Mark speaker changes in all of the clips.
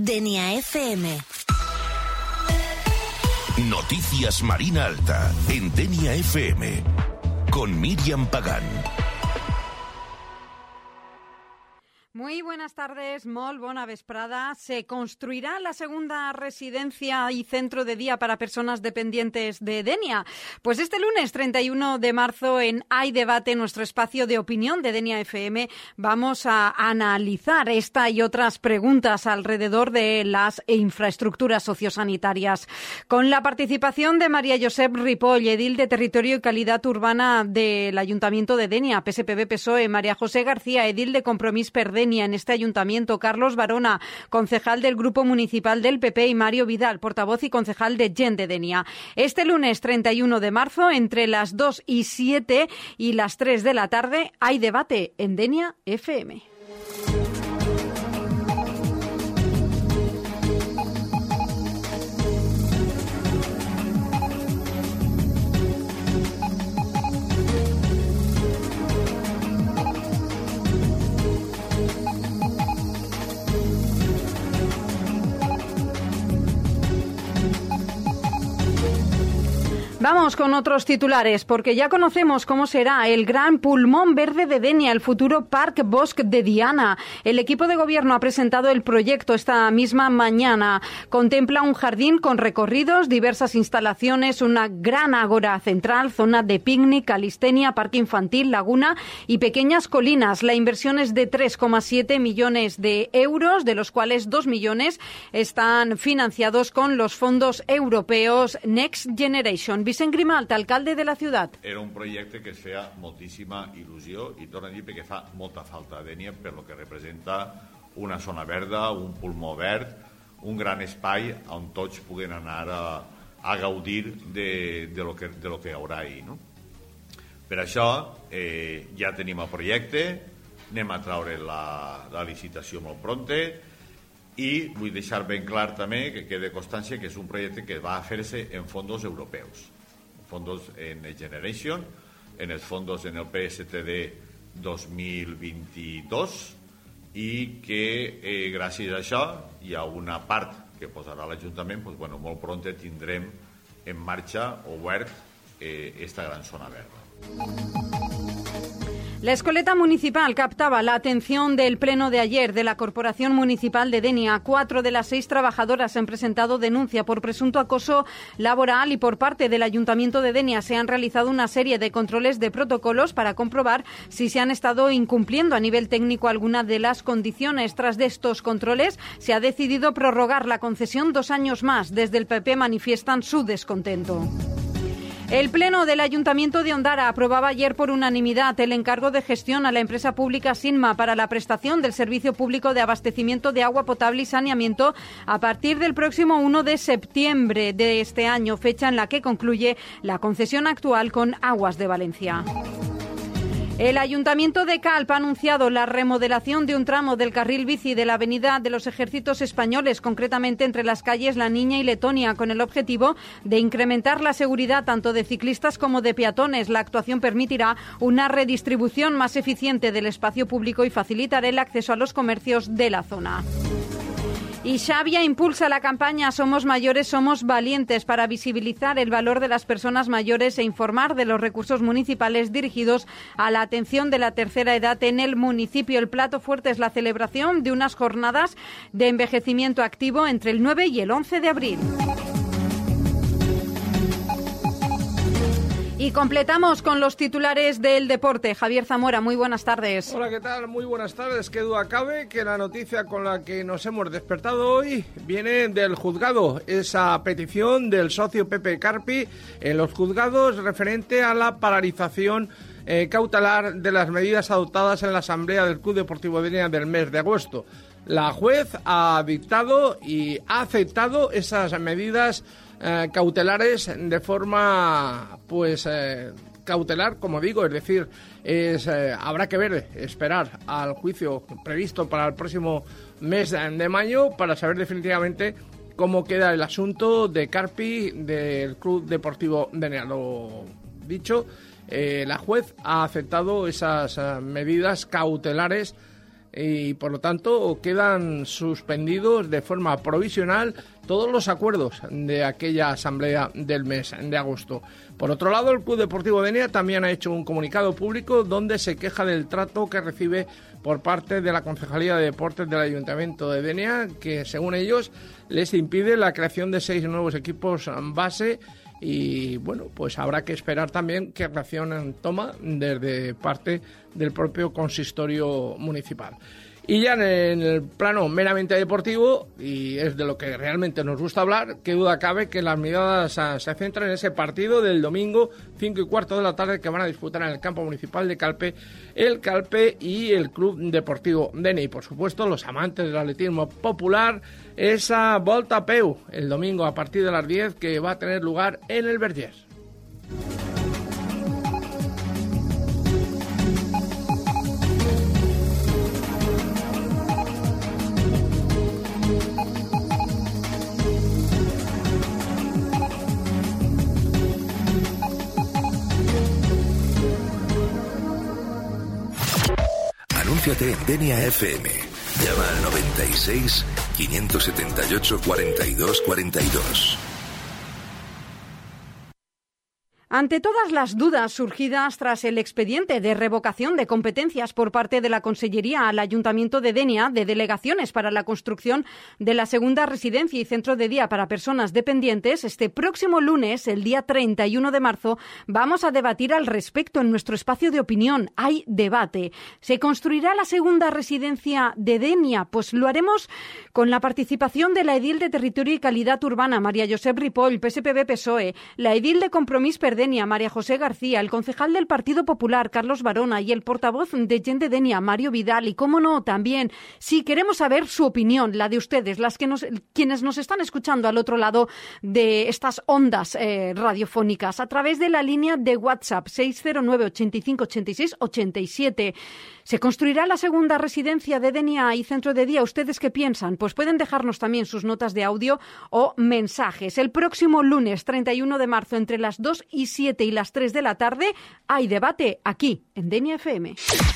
Speaker 1: Denia FM.
Speaker 2: Noticias Marina Alta en Denia FM con Miriam Pagán.
Speaker 3: Muy buenas tardes, molt bona vesprada. Se construirá la segunda residencia y centro de día para personas dependientes de Denia. Pues este lunes 31 de marzo en Hay Debate, nuestro espacio de opinión de Denia FM, vamos a analizar esta y otras preguntas alrededor de las infraestructuras sociosanitarias. Con la participación de María Josep Ripoll, edil de Territorio y Calidad Urbana del Ayuntamiento de Denia, PSPB-PSOE, María José García, edil de Compromís per Denia en este ayuntamiento, Carlos Barona, concejal del Grupo Municipal del PP, y Mario Vidal, portavoz y concejal de Gent de Denia. Este lunes 31 de marzo, entre las 2 y 7 y las 3 de la tarde, hay debate en Denia FM. Vamos con otros titulares, porque ya conocemos cómo será el gran pulmón verde de Denia, el futuro Parc Bosc de Diana. El equipo de gobierno ha presentado el proyecto esta misma mañana. Contempla un jardín con recorridos, diversas instalaciones, una gran ágora central, zona de picnic, calistenia, parque infantil, laguna y pequeñas colinas. La inversión es de 3,7 millones de euros, de los cuales 2 millones están financiados con los fondos europeos Next Generation. Vicent Grimalt, alcalde de la ciutat.
Speaker 4: Era un projecte que es feia moltíssima il·lusió i torno a dir perquè fa molta falta a Denia per lo que representa una zona verda, un pulmó verd, un gran espai on tots puguen anar a gaudir de lo que hi haurà ahí, no? Per això ja tenim el projecte, anem a traure la licitació molt pronte i vull deixar ben clar també que quede constància que és un projecte que va a fer-se en fondos europeus, fondos en Next Generation, en els fondos en el PSTD 2022 i que gràcies a això hi ha una part que posarà l'Ajuntament, doncs, bueno, molt pront tindrem en marxa obert esta gran zona verda.
Speaker 3: La escoleta municipal captaba la atención del pleno de ayer de la Corporación Municipal de Denia. 4 de las 6 trabajadoras han presentado denuncia por presunto acoso laboral y por parte del Ayuntamiento de Denia se han realizado una serie de controles de protocolos para comprobar si se han estado incumpliendo a nivel técnico alguna de las condiciones. Tras de estos controles se ha decidido prorrogar la concesión 2 años más. Desde el PP manifiestan su descontento. El Pleno del Ayuntamiento de Ondara aprobaba ayer por unanimidad el encargo de gestión a la empresa pública Sinma para la prestación del servicio público de abastecimiento de agua potable y saneamiento a partir del próximo 1 de septiembre de este año, fecha en la que concluye la concesión actual con Aguas de Valencia. El Ayuntamiento de Calp ha anunciado la remodelación de un tramo del carril bici de la Avenida de los Ejércitos Españoles, concretamente entre las calles La Niña y Letonia, con el objetivo de incrementar la seguridad tanto de ciclistas como de peatones. La actuación permitirá una redistribución más eficiente del espacio público y facilitará el acceso a los comercios de la zona. Y Xavia impulsa la campaña Somos Mayores, Somos Valientes para visibilizar el valor de las personas mayores e informar de los recursos municipales dirigidos a la atención de la tercera edad en el municipio. El plato fuerte es la celebración de unas jornadas de envejecimiento activo entre el 9 y el 11 de abril. Y completamos con los titulares del deporte. Javier Zamora, muy buenas tardes.
Speaker 5: Hola, ¿qué tal? Muy buenas tardes. Qué duda cabe que la noticia con la que nos hemos despertado hoy viene del juzgado. Esa petición del socio Pepe Carpi en los juzgados referente a la paralización cautelar de las medidas adoptadas en la asamblea del Club Deportivo de Denia del mes de agosto. La juez ha dictado y ha aceptado esas medidas cautelares de forma cautelar, como digo, es decir, habrá que ver, esperar al juicio previsto para el próximo mes de mayo para saber definitivamente cómo queda el asunto de Carpi del Club Deportivo Denia. Lo dicho, la juez ha aceptado esas medidas cautelares y por lo tanto quedan suspendidos de forma provisional todos los acuerdos de aquella asamblea del mes de agosto. Por otro lado, el Club Deportivo Denia también ha hecho un comunicado público donde se queja del trato que recibe por parte de la Concejalía de Deportes del Ayuntamiento de Denia, que según ellos les impide la creación de 6 nuevos equipos base. Y bueno, pues habrá que esperar también qué reacción toma desde parte del propio consistorio municipal. Y ya en el plano meramente deportivo, y es de lo que realmente nos gusta hablar, qué duda cabe que las miradas se centran en ese partido del domingo 5:15 de la tarde que van a disputar en el campo municipal de Calpe, el Calpe y el Club Deportivo Denia. Y por supuesto los amantes del atletismo popular, esa Volta a Peu el domingo a partir de las 10 que va a tener lugar en el Vergés.
Speaker 2: Anúnciate en Denia FM. Llama al 96 578 42 42.
Speaker 3: Ante todas las dudas surgidas tras el expediente de revocación de competencias por parte de la Consellería al Ayuntamiento de Denia de delegaciones para la construcción de la segunda residencia y centro de día para personas dependientes, este próximo lunes, el día 31 de marzo, vamos a debatir al respecto en nuestro espacio de opinión. Hay debate. ¿Se construirá la segunda residencia de Denia? Pues lo haremos con la participación de la edil de Territorio y Calidad Urbana, María Josep Ripoll, PSPB-PSOE, la edil de Compromís per Denia, María José García, el concejal del Partido Popular, Carlos Barona, y el portavoz de Gent de Denia, Mario Vidal. Y cómo no, también, sí, queremos saber su opinión, la de ustedes, quienes nos están escuchando al otro lado de estas ondas radiofónicas, a través de la línea de WhatsApp 609 85 86 87. ¿Se construirá la segunda residencia de Denia y centro de día? ¿Ustedes qué piensan? Pues pueden dejarnos también sus notas de audio o mensajes. El próximo lunes 31 de marzo, entre las 2 y 7 y las 3 de la tarde, hay debate aquí en Denia FM.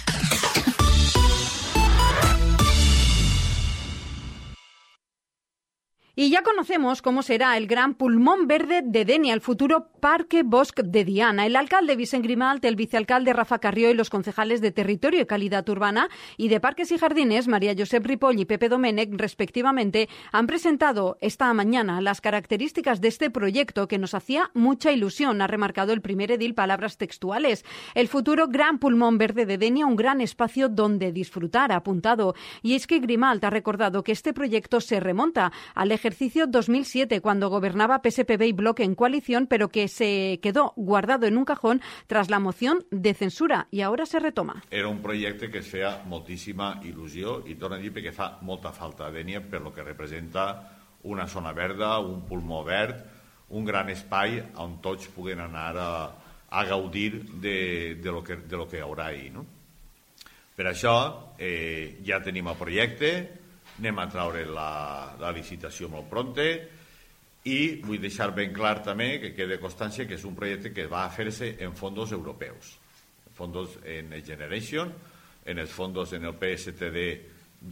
Speaker 3: Y ya conocemos cómo será el gran pulmón verde de Denia, el futuro Parque Bosc de Diana. El alcalde Vicent Grimalt, el vicealcalde Rafa Carrió y los concejales de Territorio y Calidad Urbana y de Parques y Jardines, María Josep Ripoll y Pepe Domènech, respectivamente, han presentado esta mañana las características de este proyecto que nos hacía mucha ilusión, ha remarcado el primer edil, palabras textuales. El futuro gran pulmón verde de Denia, un gran espacio donde disfrutar, ha apuntado. Y es que Grimalt ha recordado que este proyecto se remonta al ejercicio 2007, cuando gobernaba PSPB y Bloc en coalición, pero que se quedó guardado en un cajón tras la moción de censura i ahora se retoma.
Speaker 4: Era un projecte que es feia moltíssima il·lusió i torno a dir perquè fa molta falta a Denia per lo que representa una zona verda, un pulmó verd, un gran espai on tots puguen anar a gaudir de lo que hi haurà ahí, no? Per això ja tenim el projecte, anem a treure la licitació molt pronte i vull deixar ben clar també que quede constància que és un projecte que va a fer-se en fondos europeus, fondos en Next Generation, en els fondos en el PSTD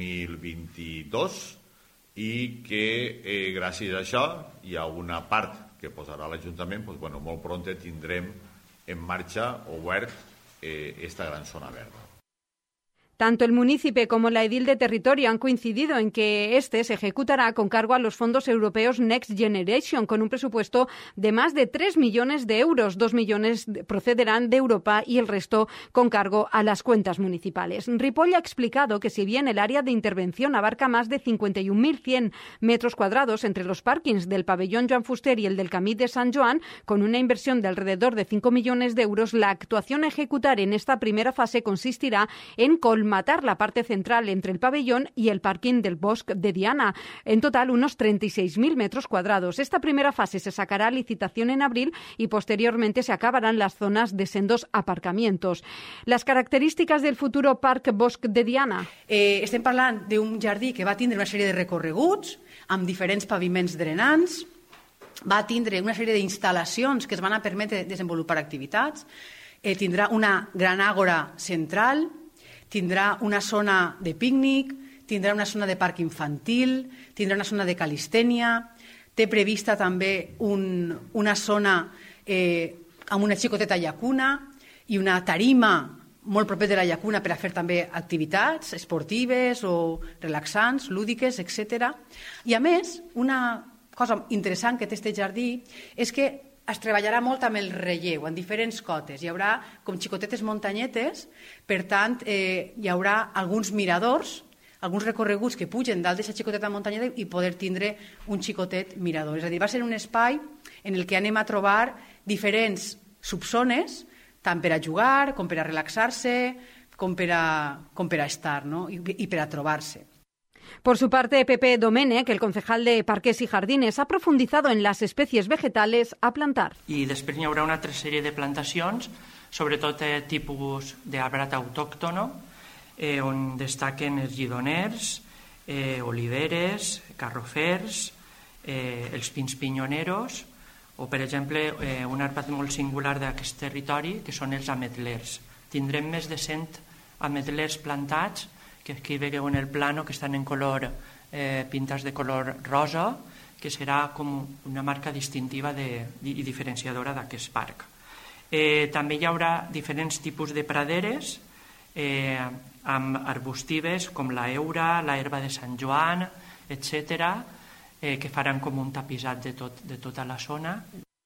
Speaker 4: 2022 i que gràcies a això hi ha una part que posarà l'Ajuntament, doncs, bueno, molt pronte tindrem en marxa obert esta gran zona verda.
Speaker 3: Tanto el municipio como la edil de Territorio han coincidido en que este se ejecutará con cargo a los fondos europeos Next Generation, con un presupuesto de más de 3 millones de euros. 2 millones procederán de Europa y el resto con cargo a las cuentas municipales. Ripoll ha explicado que si bien el área de intervención abarca más de 51.100 metros cuadrados entre los parkings del pabellón Joan Fuster y el del Camí de San Joan, con una inversión de alrededor de 5 millones de euros, la actuación a ejecutar en esta primera fase consistirá en colmatar la parte central entre el pabellón y el parking del Bosc de Diana, en total unos 36.000 metros cuadrados. Esta primera fase se sacará a licitación en abril y posteriormente se acabarán las zonas de sendos aparcamientos. Las características del futuro Parc Bosc de Diana.
Speaker 1: Estem parlant d'un jardí que va tindre una sèrie de recorreguts amb diferents paviments drenants, va tindre una sèrie d'instal·lacions que es van a permetre desenvolupar activitats, tindrà una gran àgora central. tindrà una zona de pícnic, tindrà una zona de parc infantil, tindrà una zona de calistènia, té prevista també una zona amb una xicoteta llacuna i una tarima molt proper de la llacuna per a fer també activitats esportives o relaxants, lúdiques, etc. I a més, una cosa interessant que té aquest jardí és que es treballarà molt amb el relleu, en diferents cotes. Hi haurà com xicotetes muntanyetes, per tant, hi haurà alguns miradors, alguns recorreguts que pugen dalt d'aquesta xicoteta muntanyeta i poder tindre un xicotet mirador. És a dir, va ser un espai en el que anem a trobar diferents subzones, tant per a jugar, com per a relaxar-se, com per a estar, ¿no? y per a trobar-se.
Speaker 3: Por su parte, Pepe Domènech, el concejal de Parques y Jardines, ha profundizado en las especies vegetales a plantar.
Speaker 6: I després hi haurà una altra sèrie de plantacions, sobretot tipus d'arbrat autòctono, on destaquen els lledoners, oliveres, carrofers, els pins pinyoneros, o, per exemple, un arbat molt singular d'aquest territori, que són els ametlers. Tindrem més de 100 ametlers plantats, que aquí veieu en el plano, que estan en color, pintats de color rosa, que serà com una marca distintiva i diferenciadora d'aquest parc. També hi haurà diferents tipus de praderes, amb arbustives com la heura, la herba de Sant Joan, etc., que faran com un tapisat de tota la zona.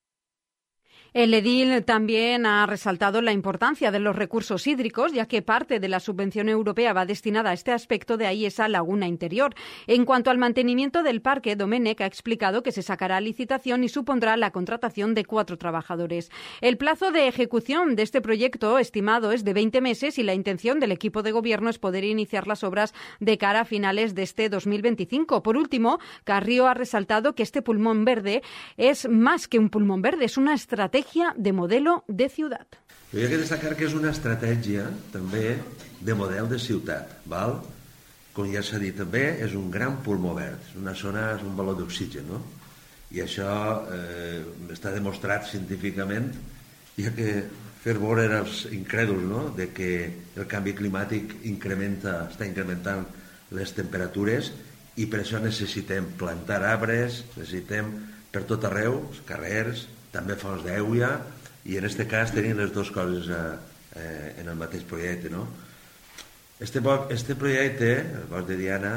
Speaker 3: El edil también ha resaltado la importancia de los recursos hídricos, ya que parte de la subvención europea va destinada a este aspecto, de ahí esa laguna interior. En cuanto al mantenimiento del parque, Domènech ha explicado que se sacará a licitación y supondrá la contratación de 4 trabajadores. El plazo de ejecución de este proyecto estimado es de 20 meses y la intención del equipo de gobierno es poder iniciar las obras de cara a finales de este 2025. Por último, Carrió ha resaltado que este pulmón verde es más que un pulmón verde, es una estrategia de modelo de ciutat.
Speaker 7: Jo he de destacar que és una estratègia també de model de ciutat, val? Com ja s'ha dit també, és un gran pulmó verd, és una zona, és un baló d'oxigen, no? I això està demostrat científicament, ja que fer veure als incrèduls, no?, de que el canvi climàtic està incrementant les temperatures i per això necessitem plantar arbres, necessitem per tot arreu, els carrers, també fonts d'aigua, i en aquest cas tenim les dues coses en el mateix projecte, no? Este projecte, el Bosc de Diana,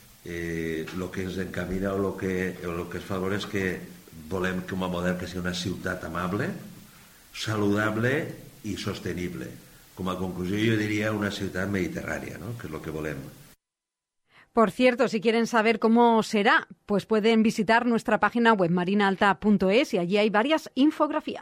Speaker 7: el que ens encamina o el que es fa veure és que volem com a model que sigui una ciutat amable, saludable i sostenible. Com a conclusió jo diria una ciutat mediterrània, ¿no?, que és el que volem.
Speaker 3: Por cierto, si quieren saber cómo será, pues pueden visitar nuestra página web marinaalta.es y allí hay varias infografías.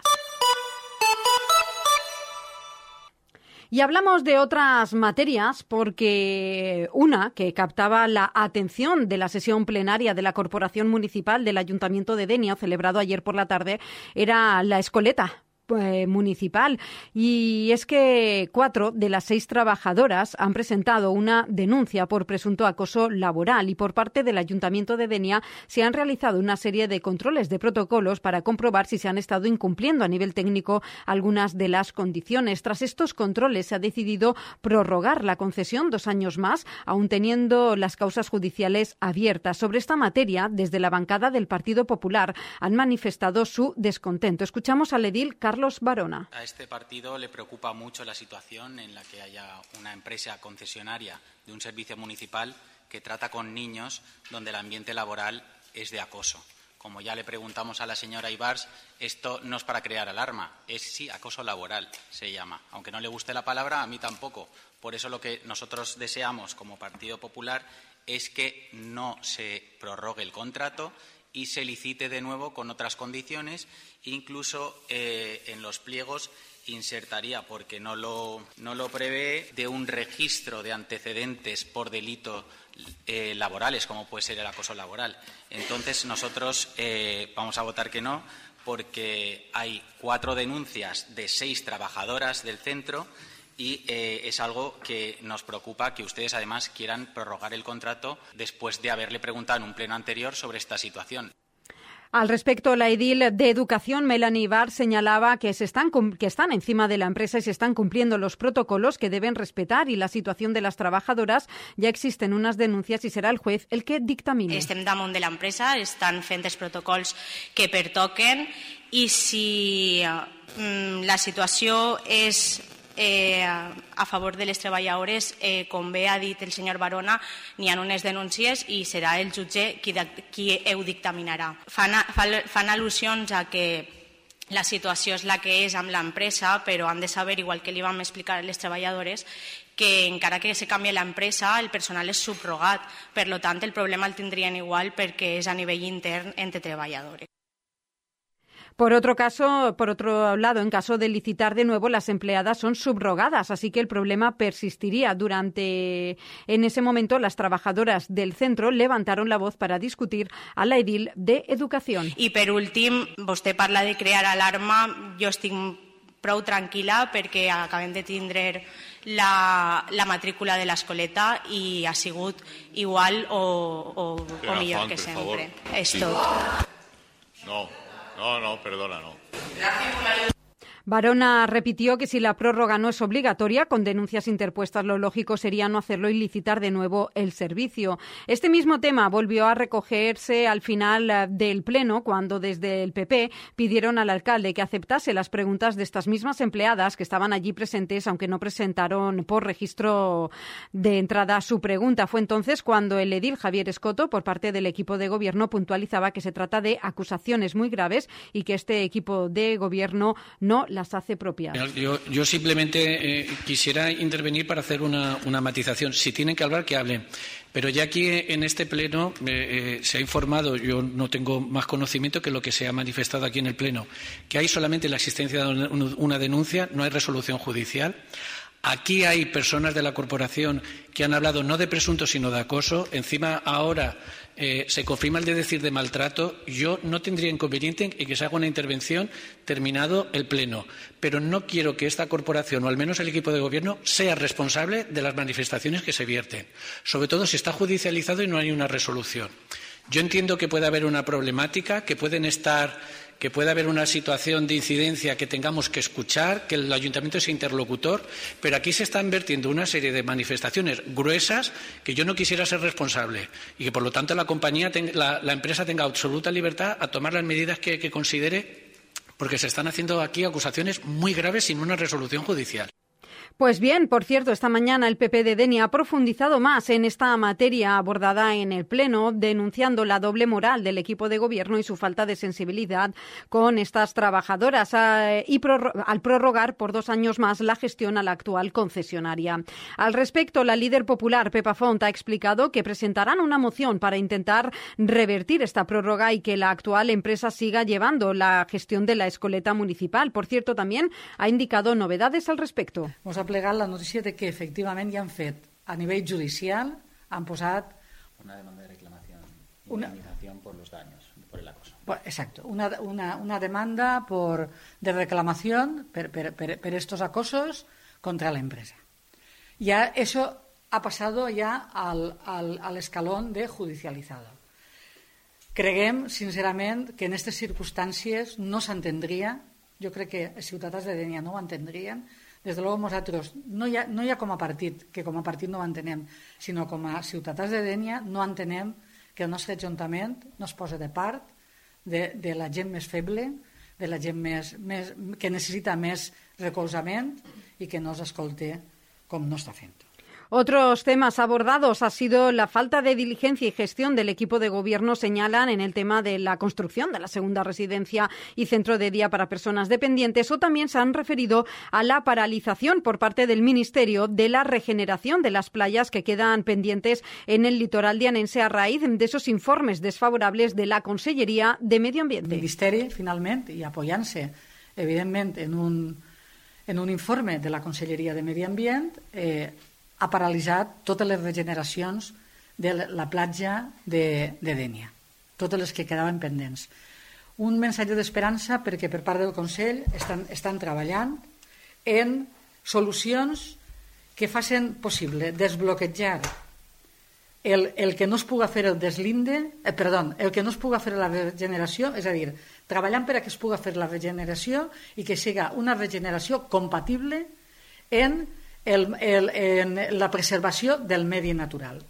Speaker 3: Y hablamos de otras materias porque una que captaba la atención de la sesión plenaria de la Corporación Municipal del Ayuntamiento de Denia, celebrado ayer por la tarde, era la escoleta municipal, y es que 4 de las 6 trabajadoras han presentado una denuncia por presunto acoso laboral y por parte del Ayuntamiento de Denia se han realizado una serie de controles de protocolos para comprobar si se han estado incumpliendo a nivel técnico algunas de las condiciones. Tras estos controles se ha decidido prorrogar la concesión 2 años más, aún teniendo las causas judiciales abiertas. Sobre esta materia, desde la bancada del Partido Popular han manifestado su descontento. Escuchamos al edil Carlos Barona.
Speaker 8: A este partido le preocupa mucho la situación en la que haya una empresa concesionaria de un servicio municipal que trata con niños donde el ambiente laboral es de acoso. Como ya le preguntamos a la señora Ibars, esto no es para crear alarma, es sí acoso laboral, se llama. Aunque no le guste la palabra, a mí tampoco. Por eso lo que nosotros deseamos como Partido Popular es que no se prorrogue el contrato y se licite de nuevo con otras condiciones. Incluso en los pliegos insertaría, porque no lo prevé, de un registro de antecedentes por delitos laborales, como puede ser el acoso laboral. Entonces nosotros vamos a votar que no, porque hay 4 denuncias de 6 trabajadoras del centro y es algo que nos preocupa, que ustedes además quieran prorrogar el contrato después de haberle preguntado en un pleno anterior sobre esta situación.
Speaker 3: Al respecto, la edil de Educación, Melanie Ibar, señalaba que están encima de la empresa y se están cumpliendo los protocolos que deben respetar y la situación de las trabajadoras. Ya existen unas denuncias y será el juez el que dictamine.
Speaker 9: Estem damunt de l'empresa, estan fent els protocols que pertoquen i si la situació és a favor de les treballadores, com bé ha dit el senyor Barona, n'hi ha unes denúncies i serà el jutge qui ho dictaminarà. Fan al·lusions a que la situació és la que és amb l'empresa, però han de saber, igual que li vam explicar a les treballadores, que encara que se canvie l'empresa, el personal és subrogat. Per tant, el problema el tindrien igual perquè és a nivell intern entre treballadores.
Speaker 3: Por otro lado, en caso de licitar de nuevo, las empleadas son subrogadas, así que el problema persistiría. En ese momento, las trabajadoras del centro levantaron la voz para discutir a la edil de Educación.
Speaker 9: I per últim, vostè parla de crear alarma. Jo estic prou tranquil·la perquè acabem de tindre la matrícula de l'escoleta i ha sigut igual o millor que sempre. És tot.
Speaker 4: No, perdona, no.
Speaker 3: Barona repitió que si la prórroga no es obligatoria, con denuncias interpuestas, lo lógico sería no hacerlo y licitar de nuevo el servicio. Este mismo tema volvió a recogerse al final del Pleno, cuando desde el PP pidieron al alcalde que aceptase las preguntas de estas mismas empleadas que estaban allí presentes, aunque no presentaron por registro de entrada su pregunta. Fue entonces cuando el edil Javier Escoto, por parte del equipo de gobierno, puntualizaba que se trata de acusaciones muy graves y que este equipo de gobierno no las hace propias.
Speaker 10: Yo simplemente quisiera intervenir para hacer una matización. Si tienen que hablar, que hablen. Pero ya aquí en este Pleno se ha informado, yo no tengo más conocimiento que lo que se ha manifestado aquí en el Pleno, que hay solamente la existencia de una denuncia, no hay resolución judicial. Aquí hay personas de la corporación que han hablado no de presunto sino de acoso. Encima ahora se confirma el de decir de maltrato. Yo no tendría inconveniente en que se haga una intervención terminado el Pleno, pero no quiero que esta corporación, o al menos el equipo de gobierno, sea responsable de las manifestaciones que se vierten, sobre todo si está judicializado y no hay una resolución. Yo entiendo que puede haber una problemática, que puede haber una situación de incidencia que tengamos que escuchar, que el ayuntamiento sea interlocutor, pero aquí se están vertiendo una serie de manifestaciones gruesas que yo no quisiera ser responsable y que, por lo tanto, la empresa tenga absoluta libertad a tomar las medidas que considere, porque se están haciendo aquí acusaciones muy graves sin una resolución judicial.
Speaker 3: Pues bien, por cierto, esta mañana el PP de Denia ha profundizado más en esta materia abordada en el Pleno, denunciando la doble moral del equipo de gobierno y su falta de sensibilidad con estas trabajadoras al prorrogar por 2 años más la gestión a la actual concesionaria. Al respecto, la líder popular, Pepa Font, ha explicado que presentarán una moción para intentar revertir esta prórroga y que la actual empresa siga llevando la gestión de la escoleta municipal. Por cierto, también ha indicado novedades al respecto.
Speaker 1: Ens ha plegat la notícia de que efectivament ja han fet a nivell judicial, han posat
Speaker 11: una demanda de reclamación, indemnización por los daños, por el acoso.
Speaker 1: Exacto, una demanda de reclamación por estos acosos contra la empresa. Ya eso ha pasado ya al escalón de judicializado. Creguem, sincerament, que en aquestes circumstàncies no s'entendria, jo crec que els ciutadans de Denia no ho entendrien. Des de luego nosaltres, no ja com a partit, que com a partit no ho entenem, sinó com a ciutadans de Denia no entenem que el nostre ajuntament no es posa de part de la gent més feble, de la gent que necessita més recolzament i que no s'escolte com no està fent.
Speaker 3: Otros temas abordados ha sido la falta de diligencia y gestión del equipo de gobierno, señalan, en el tema de la construcción de la segunda residencia y centro de día para personas dependientes, o también se han referido a la paralización por parte del Ministerio de la regeneración de las playas que quedan pendientes en el litoral dianense a raíz de esos informes desfavorables de la Conselleria de Medio Ambiente.
Speaker 1: El Ministeri, finalment, i apoyant-se, evidentment, en un informe de la Conselleria de Medi Ambient, ha paralitzat totes les regeneracions de la platja de Denia, totes les que quedaven pendents. Un missatge d'esperança perquè per part del Consell estan treballant en solucions que facin possible desbloquejar
Speaker 12: el que no es puga fer el deslinde, el que no es puga fer la regeneració, és a dir, treballant per a que es puga fer la regeneració i que siga una regeneració compatible en la preservació del medi natural.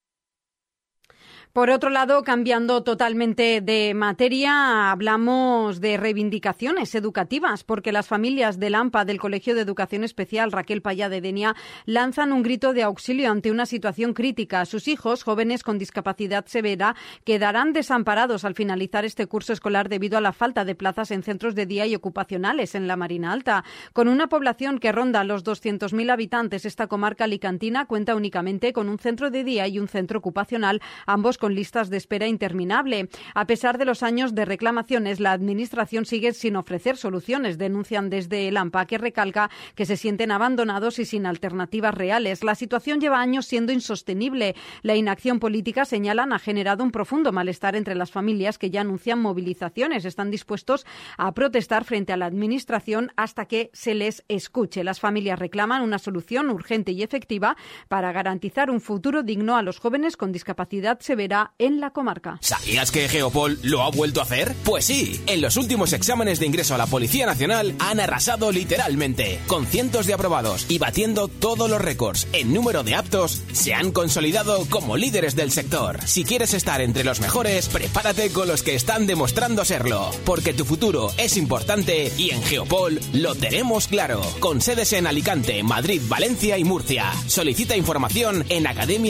Speaker 3: Por otro lado, cambiando totalmente de materia, hablamos de reivindicaciones educativas, porque las familias del AMPA del Colegio de Educación Especial Raquel Payá de Denia lanzan un grito de auxilio ante una situación crítica. Sus hijos, jóvenes con discapacidad severa, quedarán desamparados al finalizar este curso escolar debido a la falta de plazas en centros de día y ocupacionales en la Marina Alta. Con una población que ronda los 200.000 habitantes, esta comarca alicantina cuenta únicamente con un centro de día y un centro ocupacional, ambos con listas de espera interminable. A pesar de los años de reclamaciones, la Administración sigue sin ofrecer soluciones, denuncian desde el AMPA, que recalca que se sienten abandonados y sin alternativas reales. La situación lleva años siendo insostenible. La inacción política, señalan, ha generado un profundo malestar entre las familias que ya anuncian movilizaciones. Están dispuestos a protestar frente a la Administración hasta que se les escuche. Las familias reclaman una solución urgente y efectiva para garantizar un futuro digno a los jóvenes con discapacidad severa en la comarca.
Speaker 13: ¿Sabías que Geopol lo ha vuelto a hacer? Pues sí, en los últimos exámenes de ingreso a la Policía Nacional han arrasado literalmente, con cientos de aprobados y batiendo todos los récords en número de aptos, se han consolidado como líderes del sector. Si quieres estar entre los mejores, prepárate con los que están demostrando serlo, porque tu futuro es importante y en Geopol lo tenemos claro, con sedes en Alicante, Madrid, Valencia y Murcia. Solicita información en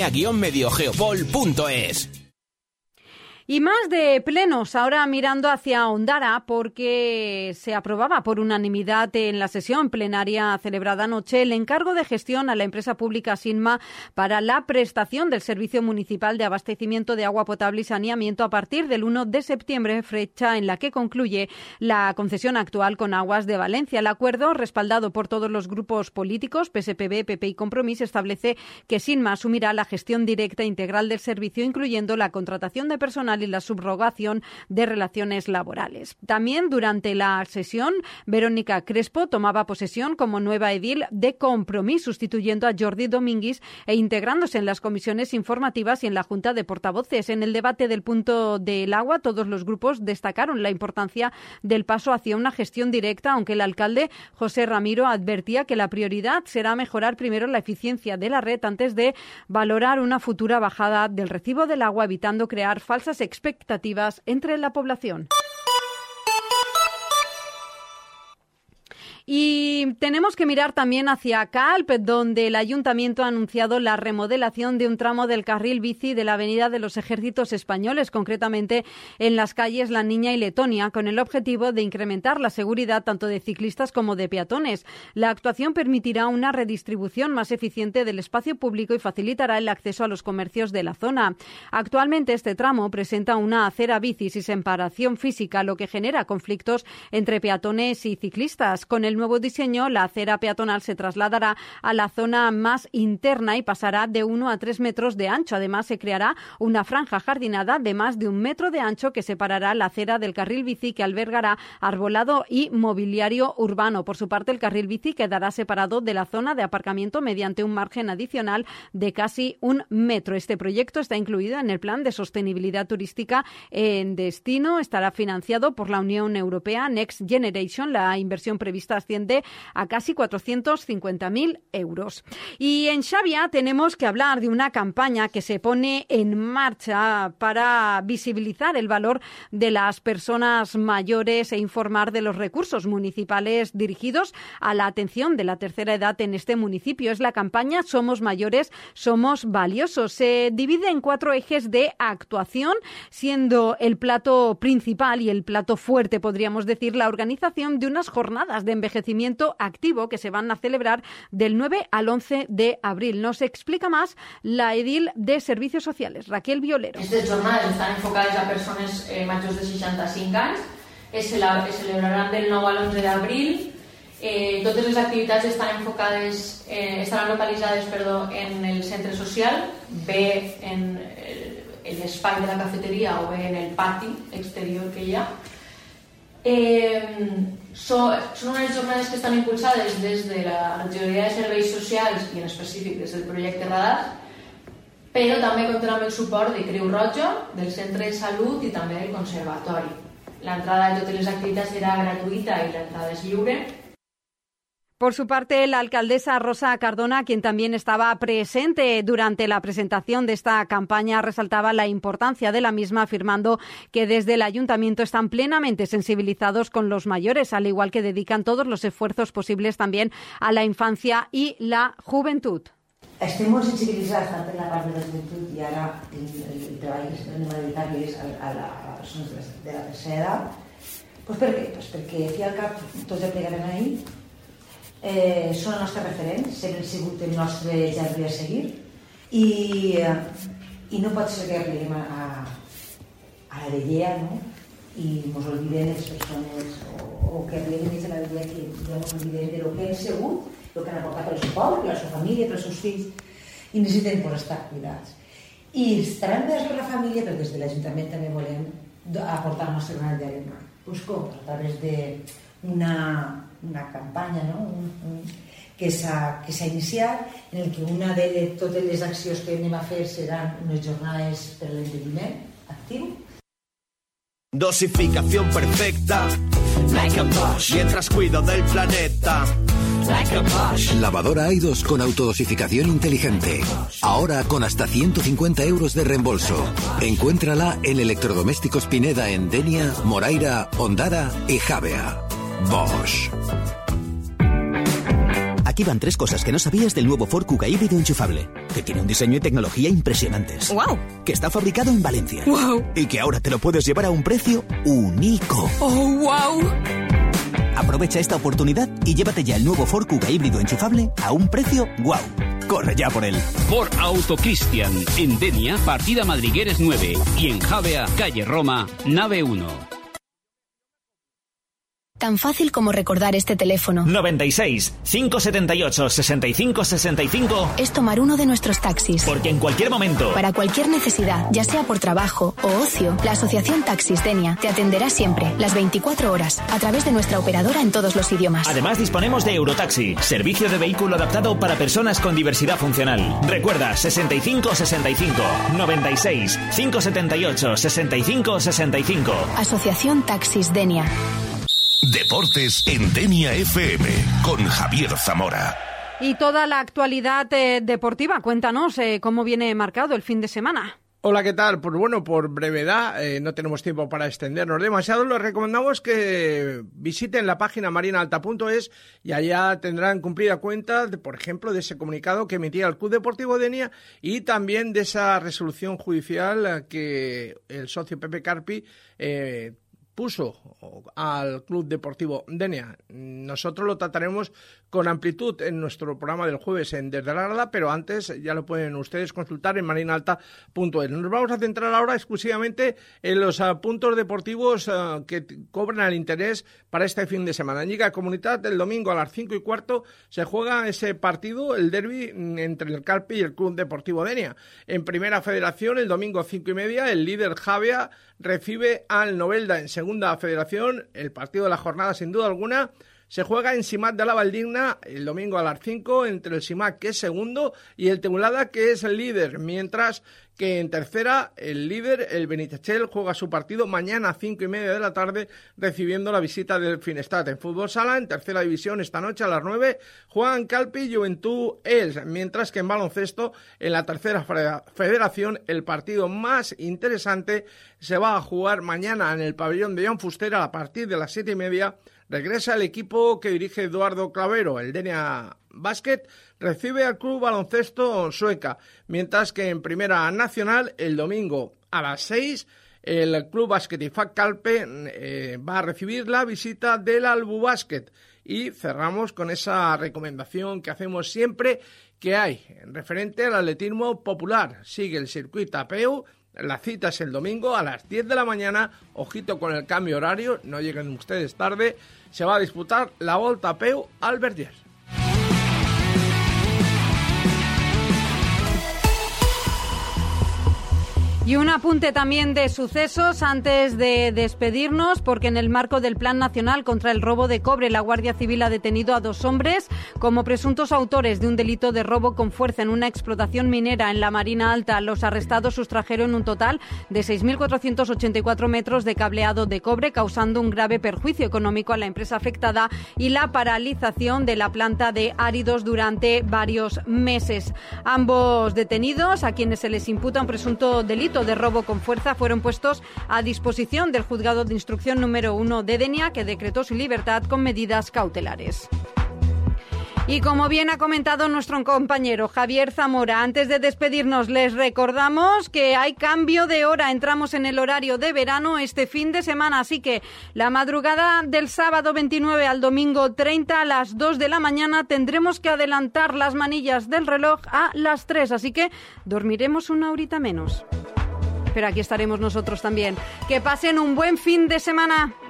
Speaker 13: academia-mediogeopol.es.
Speaker 3: Y más de plenos, ahora mirando hacia Ondara, porque se aprobaba por unanimidad en la sesión plenaria celebrada anoche el encargo de gestión a la empresa pública Sinma para la prestación del Servicio Municipal de Abastecimiento de Agua Potable y Saneamiento a partir del 1 de septiembre, fecha en la que concluye la concesión actual con Aguas de Valencia. El acuerdo, respaldado por todos los grupos políticos, PSPB, PP y Compromís, establece que Sinma asumirá la gestión directa e integral del servicio, incluyendo la contratación de personal y la subrogación de relaciones laborales. También durante la sesión, Verónica Crespo tomaba posesión como nueva edil de Compromís, sustituyendo a Jordi Domínguez e integrándose en las comisiones informativas y en la Junta de Portavoces. En el debate del punto del agua, todos los grupos destacaron la importancia del paso hacia una gestión directa, aunque el alcalde José Ramiro advertía que la prioridad será mejorar primero la eficiencia de la red antes de valorar una futura bajada del recibo del agua, evitando crear falsas expectativas entre la población. Y tenemos que mirar también hacia Calp, donde el Ayuntamiento ha anunciado la remodelación de un tramo del carril bici de la Avenida de los Ejércitos Españoles, concretamente en las calles La Niña y Letonia, con el objetivo de incrementar la seguridad tanto de ciclistas como de peatones. La actuación permitirá una redistribución más eficiente del espacio público y facilitará el acceso a los comercios de la zona. Actualmente este tramo presenta una acera bici sin separación física, lo que genera conflictos entre peatones y ciclistas. Con el nuevo diseño, la acera peatonal se trasladará a la zona más interna y pasará de 1 a 3 metros de ancho. Además, se creará una franja jardinada de más de 1 metro de ancho que separará la acera del carril bici, que albergará arbolado y mobiliario urbano. Por su parte, el carril bici quedará separado de la zona de aparcamiento mediante un margen adicional de casi 1 metro. Este proyecto está incluido en el Plan de Sostenibilidad Turística en Destino. Estará financiado por la Unión Europea Next Generation. La inversión prevista asciende a casi 450.000 euros. Y en Xàbia tenemos que hablar de una campaña que se pone en marcha para visibilizar el valor de las personas mayores e informar de los recursos municipales dirigidos a la atención de la tercera edad en este municipio. Es la campaña Somos Mayores, Somos Valiosos. Se divide en 4 ejes de actuación, siendo el plato principal y el plato fuerte, podríamos decir, la organización de unas jornadas de envejecimiento activo que se van a celebrar del 9 al 11 de abril. Nos explica más la edil de Servicios Sociales, Raquel Violero.
Speaker 14: Estas jornades estan enfocades a persones majors de 65 anys. Es celebraran del 9 al 11 d'abril. Totes les activitats estan enfocades, estaran localitzades en el centre social, bé en l'espai de la cafeteria o bé en el pati exterior que hi ha. Són unes jornades que estan impulsades des de la Regidoria de Serveis Socials i en específic des del projecte Radar però també compten amb el suport de Creu Roja, del Centre de Salut i també del Conservatori. L'entrada de totes les activitats serà gratuïta i l'entrada és lliure.
Speaker 3: Por su parte, la alcaldesa Rosa Cardona, quien también estaba presente durante la presentación de esta campaña, resaltaba la importancia de la misma, afirmando que desde el ayuntamiento están plenamente sensibilizados con los mayores, al igual que dedican todos los esfuerzos posibles también a la infancia y la juventud.
Speaker 15: Estem molt sensibilitzats tant per la part de la joventut i ara el treball que sempre anem a dedicar-los a les persones de la tercera edat. Pues per què? Pues perquè fi al cap tots ja plegarem ahir. Són el nostre referent, sempre han sigut el nostre exemple a seguir i no pot ser que arribem a la vellea, no? I ens oblidem de les persones o que arribem més a la vellea que ja ens oblidem de lo que hem sigut, el que han aportat per al seu poble, per la seva família, per als seus fills, i necessitem estar cuidats. I estaran bé la família, però des de l'Ajuntament també volem aportar el nostre granet d'arena. Pues com? A través d'una campanya, no? que s'ha iniciat, en el que una de totes les accions que anem a fer seran unes jornades per l'envelliment actiu.
Speaker 16: Dosificación perfecta, like a Bosch, mientras cuido del planeta. Like a Bosch.
Speaker 17: Lavadora Aidos con autodosificación inteligente. Ahora con hasta 150 euros de reembolso. Encuéntrala en Electrodomésticos Pineda en Denia, Moraira, Ondara y Javea. Bosch.
Speaker 18: Aquí van 3 cosas que no sabías del nuevo Ford Kuga híbrido enchufable. Que tiene un diseño y tecnología impresionantes.
Speaker 19: ¡Wow!
Speaker 18: Que está fabricado en Valencia.
Speaker 19: ¡Wow!
Speaker 18: Y que ahora te lo puedes llevar a un precio único.
Speaker 19: ¡Oh, wow!
Speaker 18: Aprovecha esta oportunidad y llévate ya el nuevo Ford Kuga híbrido enchufable a un precio ¡wow! Corre ya por él.
Speaker 20: Ford Auto Cristian. En Denia, partida Madrigueres 9. Y en Javea, calle Roma, nave 1.
Speaker 21: Tan fácil como recordar este teléfono.
Speaker 22: 96 578 65 65
Speaker 21: es tomar uno de nuestros taxis.
Speaker 22: Porque en cualquier momento,
Speaker 21: para cualquier necesidad, ya sea por trabajo o ocio, la Asociación Taxis Denia te atenderá siempre, las 24 horas, a través de nuestra operadora en todos los idiomas.
Speaker 22: Además disponemos de Eurotaxi, servicio de vehículo adaptado para personas con diversidad funcional. Recuerda, 65 65 96 578 65 65.
Speaker 21: Asociación Taxis Denia.
Speaker 2: Deportes en Denia FM con Javier Zamora.
Speaker 3: Y toda la actualidad deportiva, cuéntanos cómo viene marcado el fin de semana.
Speaker 5: Hola, ¿qué tal? Pues bueno, por brevedad, no tenemos tiempo para extendernos demasiado, les recomendamos que visiten la página marinaalta.es y allá tendrán cumplida cuenta, por ejemplo, de ese comunicado que emitía el Club Deportivo Denia y también de esa resolución judicial que el socio Pepe Carpi puso al Club Deportivo Denia. Nosotros lo trataremos con amplitud en nuestro programa del jueves en Desde la Grada, pero antes ya lo pueden ustedes consultar en marinaalta.es. Nos vamos a centrar ahora exclusivamente en los puntos deportivos que cobran el interés para este fin de semana. En Lliga Comunitat, el domingo a las 5:15 se juega ese partido, el derbi entre el Carpi y el Club Deportivo Denia. En Primera Federación, el domingo a 5:30, el líder Javea recibe al Novelda. En Segunda Federación, el partido de la jornada sin duda alguna se juega en Simat de la Valdigna el domingo a las 5 entre el Simat, que es segundo, y el Teulada, que es el líder, mientras que en tercera el líder, el Benitatxell, juega su partido mañana a 5:30 de la tarde recibiendo la visita del Finestat. En fútbol sala, en tercera división, esta noche a las 9 juegan Calpi y Joventut Els, mientras que en baloncesto, en la tercera federación, el partido más interesante se va a jugar mañana en el pabellón de Joan Fuster a partir de las 7:30. Regresa el equipo que dirige Eduardo Clavero, el Denia Basket, recibe al Club Baloncesto Sueca, mientras que en Primera Nacional, el domingo a las 6, el Club Basket IFAC Calpe va a recibir la visita del Albu Basket. Y cerramos con esa recomendación que hacemos siempre que hay referente al atletismo popular. Sigue el circuito a peu. La cita es el domingo a las 10 de la mañana. Ojito con el cambio horario, no lleguen ustedes tarde. Se va a disputar la Volta a peu al Verger.
Speaker 3: Y un apunte también de sucesos antes de despedirnos, porque en el marco del Plan Nacional contra el Robo de Cobre, la Guardia Civil ha detenido a 2 hombres como presuntos autores de un delito de robo con fuerza en una explotación minera en la Marina Alta. Los arrestados sustrajeron un total de 6.484 metros de cableado de cobre, causando un grave perjuicio económico a la empresa afectada y la paralización de la planta de Áridos durante varios meses. Ambos detenidos, a quienes se les imputa un presunto delito de robo con fuerza, fueron puestos a disposición del Juzgado de Instrucción número 1 de Denia, que decretó su libertad con medidas cautelares. Y como bien ha comentado nuestro compañero Javier Zamora, antes de despedirnos les recordamos que hay cambio de hora. Entramos en el horario de verano este fin de semana, así que la madrugada del sábado 29 al domingo 30 a las 2 de la mañana tendremos que adelantar las manillas del reloj a las 3, así que dormiremos una horita menos. Pero aquí estaremos nosotros también. Que pasen un buen fin de semana.